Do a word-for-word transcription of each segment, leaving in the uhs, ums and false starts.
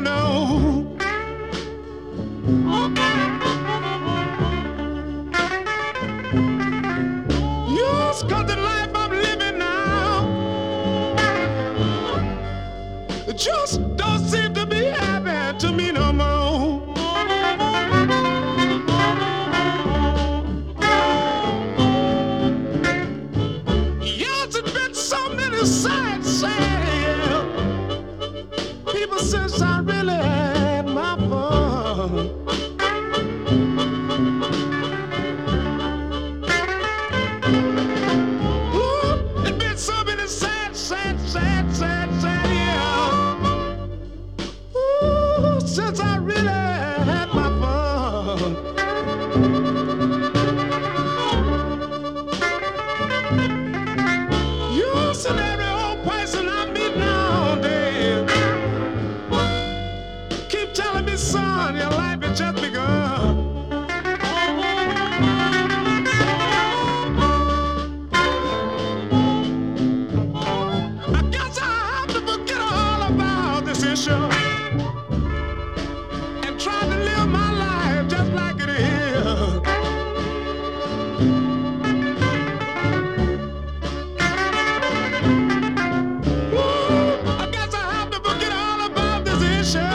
know. Yes, 'cause the life I'm living now, it just don't seem to be happening to me no more. Yes, it's been so many sad, sad years. People since I really had my fun. Ooh, it's been so many sad, sad, sad, sad, sad years. Ooh, since I really had my fun. Yes, and every old person I meet nowadays keep telling me, son, your life has just begun. I guess I have to forget all about this issue and try to live my life just like it is. Ooh, I guess I have to forget all about this issue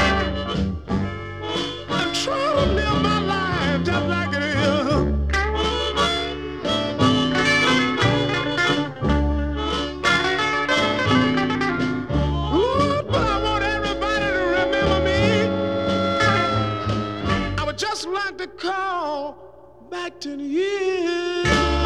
and try to live my life just like it is. Lord, but I want everybody to remember me. I would just like to call back ten years.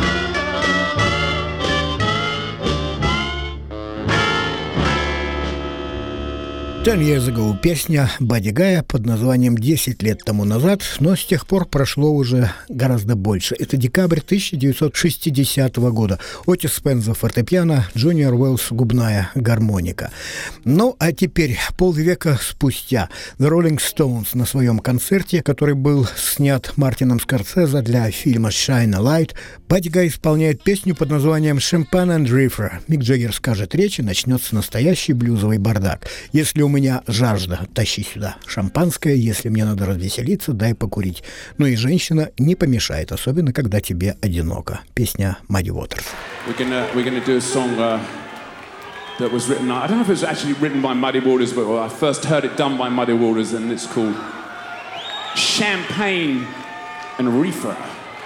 Ten Years Ago — песня Бадди Гая под названием «десять лет тому назад», но с тех пор прошло уже гораздо больше. Это декабрь тысяча девятьсот шестидесятого года. Отис Спенза — фортепиано, Джуниор Уэллс — губная гармоника. Ну, а теперь, полвека спустя, The Rolling Stones на своем концерте, который был снят Мартином Скорсезе для фильма «Shine a Light», Бадди Гай исполняет песню под названием «Champagne and Reefer». Мик Джаггер скажет речь, и начнется настоящий блюзовый бардак. Если у меня жажда, тащи сюда шампанское, если мне надо развеселиться, дай покурить. Ну и женщина не помешает, особенно когда тебе одиноко. Песня Muddy Waters. We're gonna, we're gonna do a song uh, that was written, I don't know if it was actually written by Muddy Waters, but I first heard it done by Muddy Waters, and it's called Champagne and Reefer.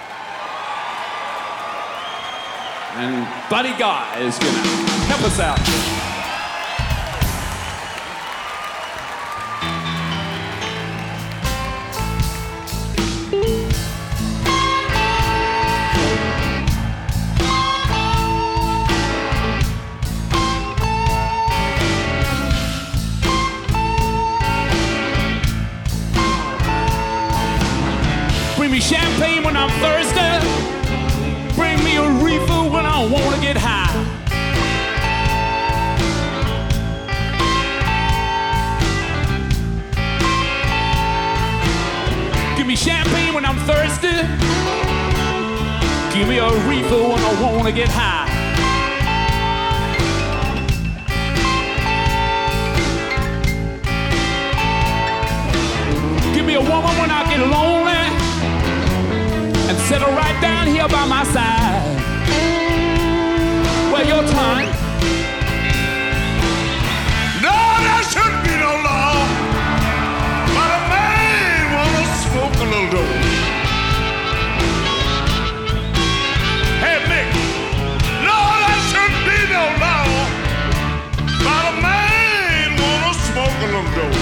And Buddy Guy is gonna help us out. Bring me champagne when I'm thirsty. Bring me a reefer when I wanna get high. Give me champagne when I'm thirsty. Give me a reefer when I wanna get high. Give me a woman when I get lonely, and settle right down here by my side. Well, your time. No, there shouldn't be no law, but a man wanna smoke a little dope. Hey, Mick, no, there shouldn't be no law, but a man wanna smoke a little dope.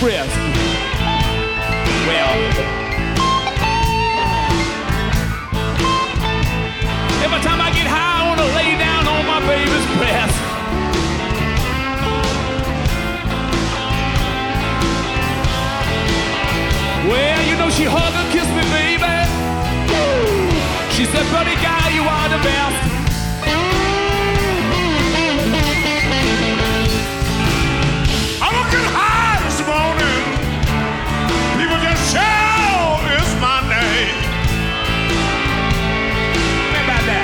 breast. Well, every time I get high, I wanna lay down on my baby's breast. Well, you know she hugged and kissed me, baby. She said, buddy guy, you are the best. I'm looking high this morning. People just shout, it's my name. Think about that.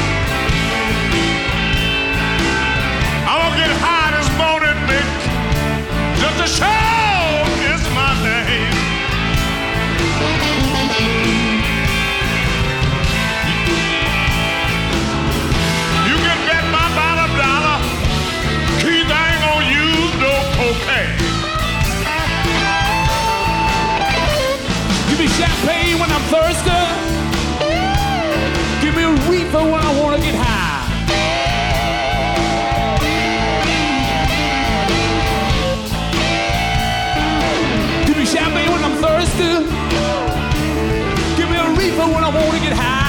I'm gonna get high this morning, Mick. Just to shout, it's my name. You can bet my bottom dollar, Keith, I ain't gonna use no cocaine. Give me champagne when I'm thirsty. Give me a reefer when I wanna get high. Give me champagne when I'm thirsty. Give me a reefer when I wanna get high.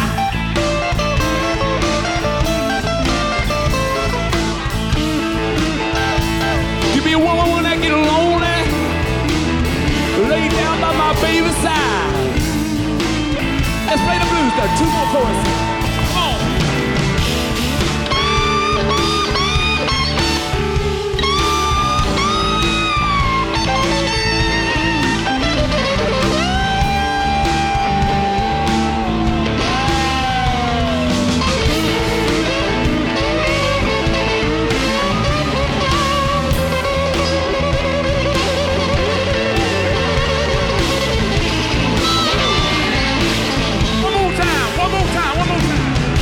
Give me a woman when I get lonely. Lay down by my baby's side. Let's play the blues though. Two more choruses. Come on. One more time, one more time, one more time.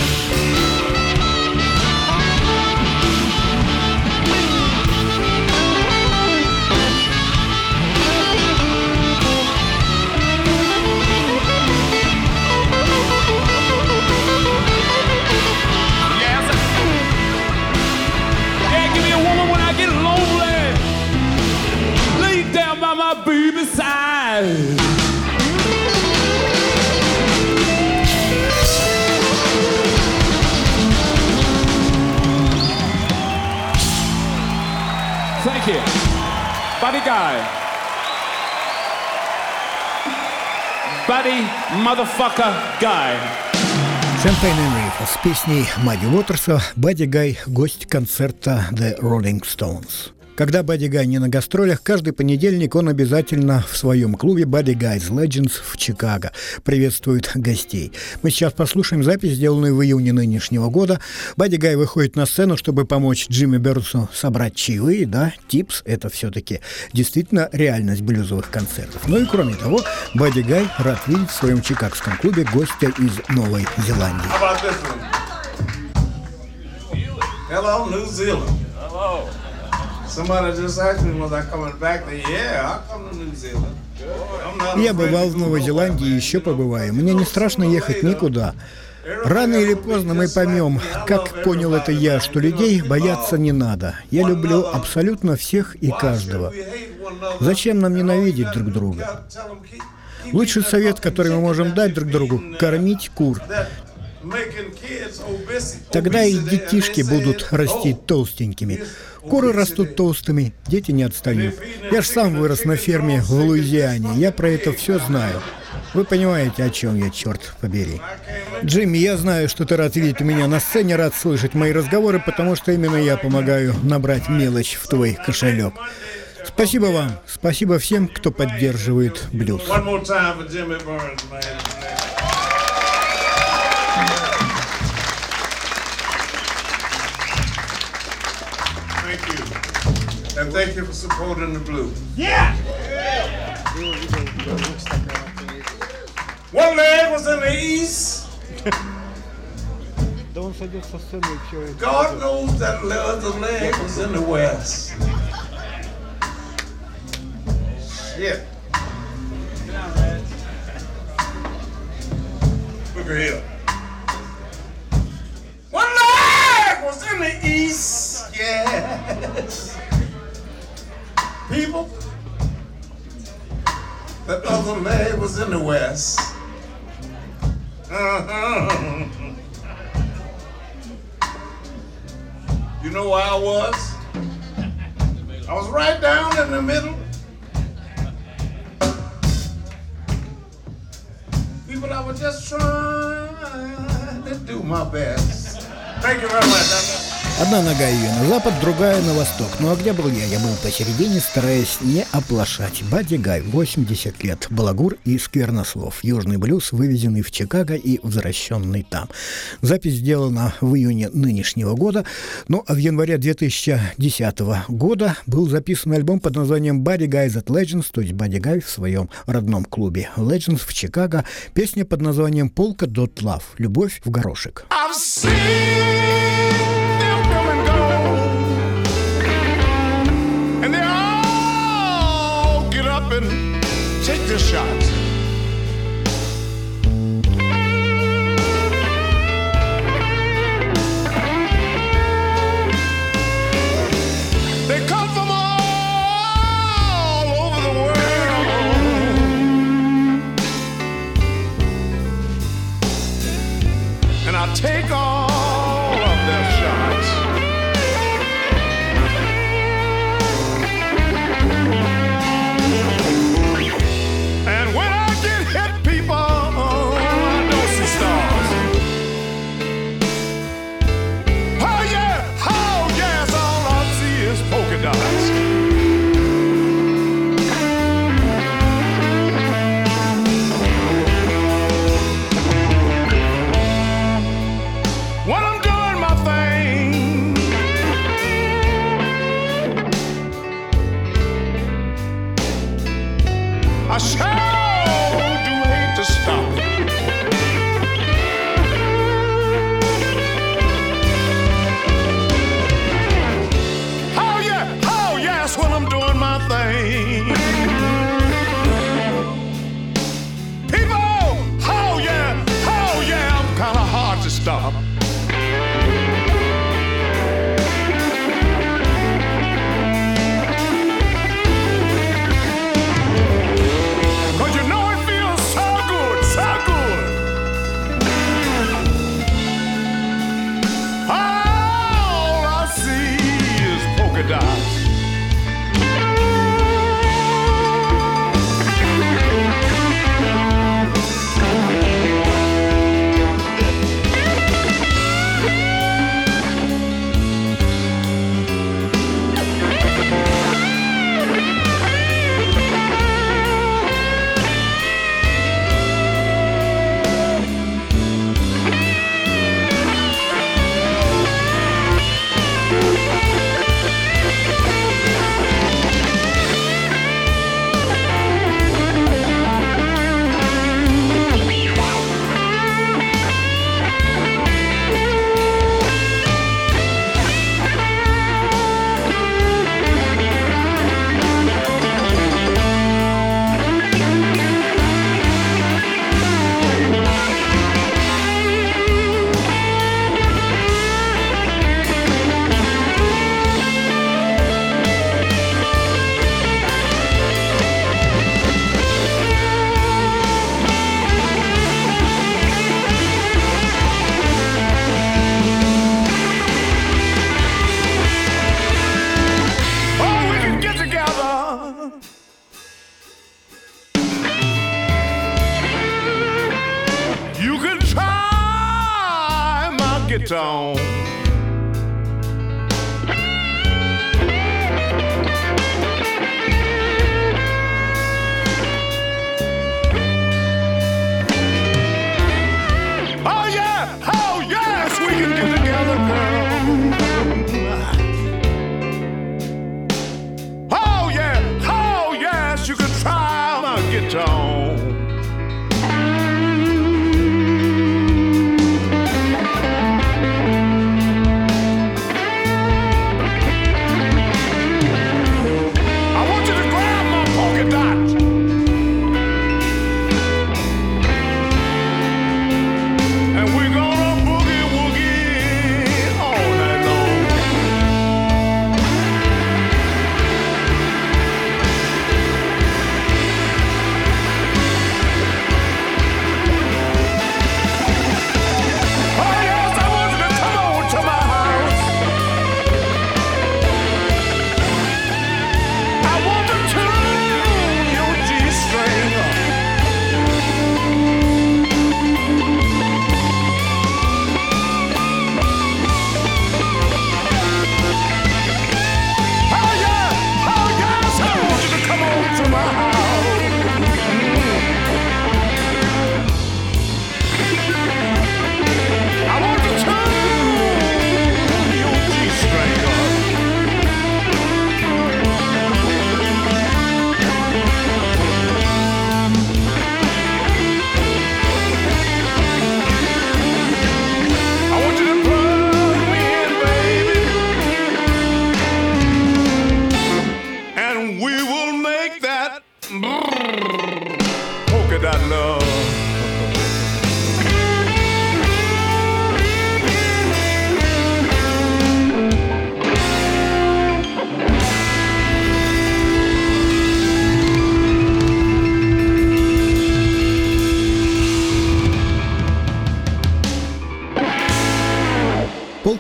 Yes. Yeah, give me a woman when I get lonely. Lay down by my baby's side. Thank you. Buddy Guy. Buddy Motherfucker Guy. Champagne and Reefer с песней Мадди Уотерса «Бадди Гай» — гость концерта The Rolling Stones. Когда Бадди Гай не на гастролях, каждый понедельник он обязательно в своем клубе Buddy Guy's Legends в Чикаго приветствует гостей. Мы сейчас послушаем запись, сделанную в июне нынешнего года. Бадди Гай выходит на сцену, чтобы помочь Джимми Бёрдсу собрать чаевые, да, типс — это все-таки действительно реальность блюзовых концертов. Ну и кроме того, Бадди Гай рад видеть в своем чикагском клубе гостя из Новой Зеландии. How about this one? Hello, New Zealand. Hello. Somebody just asked me, was I coming back? They, yeah, I come to New Zealand. I'm not Я afraid бывал to в go Новой nowhere, Зеландии и man. еще побываю. Мне не страшно ехать никуда. Рано или поздно мы поймем, как понял это я, что людей бояться не надо. Я люблю абсолютно всех и каждого. Зачем нам ненавидеть друг друга? Лучший совет, который мы можем дать друг другу – кормить кур. Тогда и детишки будут расти толстенькими. Куры растут толстыми, дети не отстают. Я ж сам вырос на ферме в Луизиане, я про это все знаю. Вы понимаете, о чем я, черт побери. Джимми, я знаю, что ты рад видеть меня на сцене, рад слышать мои разговоры, потому что именно я помогаю набрать мелочь в твой кошелек. Спасибо вам, спасибо всем, кто поддерживает блюз. One more time for Jimmy Burns, man. Thank you. And thank you for supporting the blues. Yeah! One leg was in the east. God knows that the other leg was in the west. Yeah. Look at here. One leg was in the east, yes. People, That other leg was in the west. Uh-huh. You know where I was? I was right down in the middle. People, I was just trying to do my best. Thank you very much. Одна нога ее на запад, другая на восток. Ну а где был я? Я был посередине, стараясь не оплошать. Бадди Гай, восемьдесят лет, балагур и сквернослов. Южный блюз, вывезенный в Чикаго и возвращенный там. Запись сделана в июне нынешнего года. Ну а в январе две тысячи десятого года был записан альбом под названием Buddy Guys at Legends, то есть Бадди Гай в своем родном клубе Legends в Чикаго. Песня под названием Polka Dot Love, любовь в горошек. And they all get up and take their shots. They come from all over the world, and I take all of their shots. And when I get hit, people, I don't see stars. Oh yeah, oh yes, all I see is polka dots. When I'm doing my thing, I sure do hate to stop it. Oh yeah, oh yes, when I'm doing my thing. People, oh yeah, oh yeah, I'm kinda hard to stop. Tone. Oh yeah, oh yes, we can get together, girl. Oh yeah, oh yes, you can try my guitar.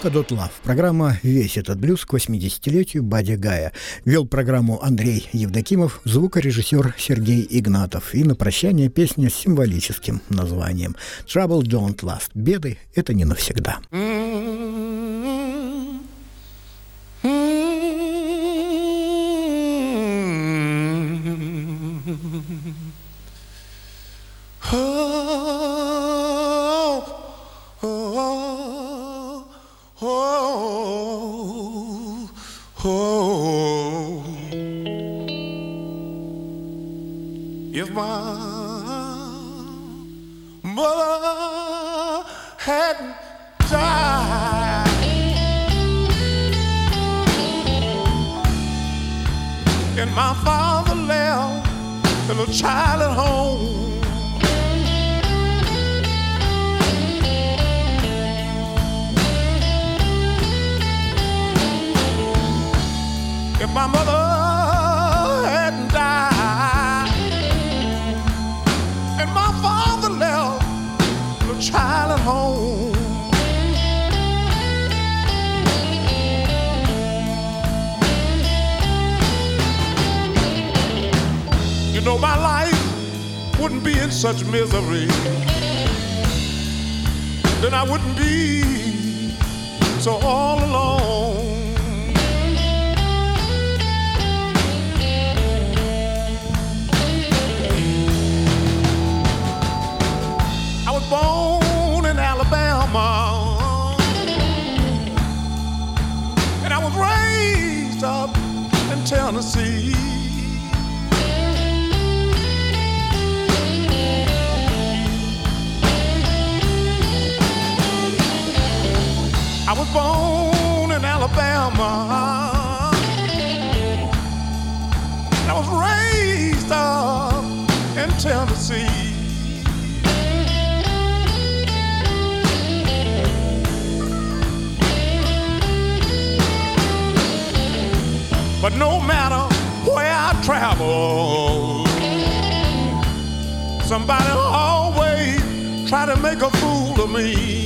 Polka Dot Love. Программа «Весь этот блюз» к восьмидесятилетию Бадди Гая. Вел программу Андрей Евдокимов, звукорежиссер Сергей Игнатов. И на прощание песня с символическим названием «Trouble Don't Last». Беды — это не навсегда. If my mother hadn't died, and my father left a little child at home, if my mother hadn't died, and my father left a little child at home, you know my life wouldn't be in such misery, then I wouldn't be so all alone. Born in Alabama, and I was raised up in Tennessee. I was born in Alabama, and I was raised up in Tennessee. But no matter where I travel, somebody always try to make a fool of me.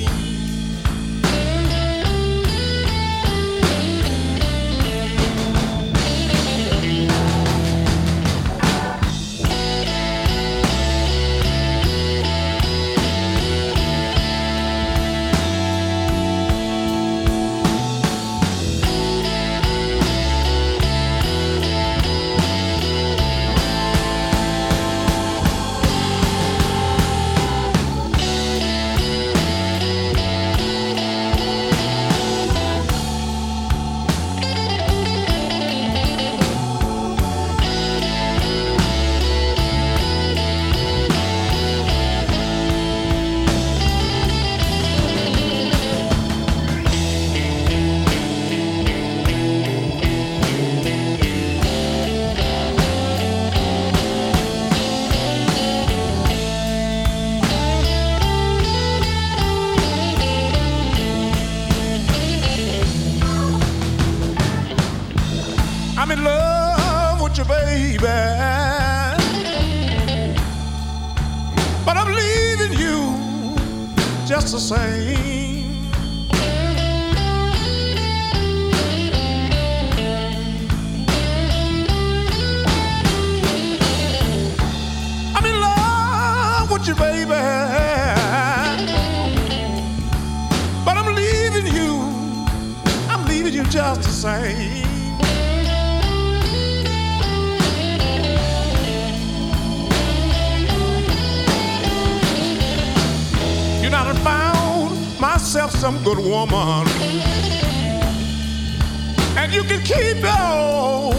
I'm in love with you, baby, but I'm leaving you just the same. I'm in love with you, baby, but I'm leaving you, I'm leaving you just the same. I found myself some good woman, and you can keep your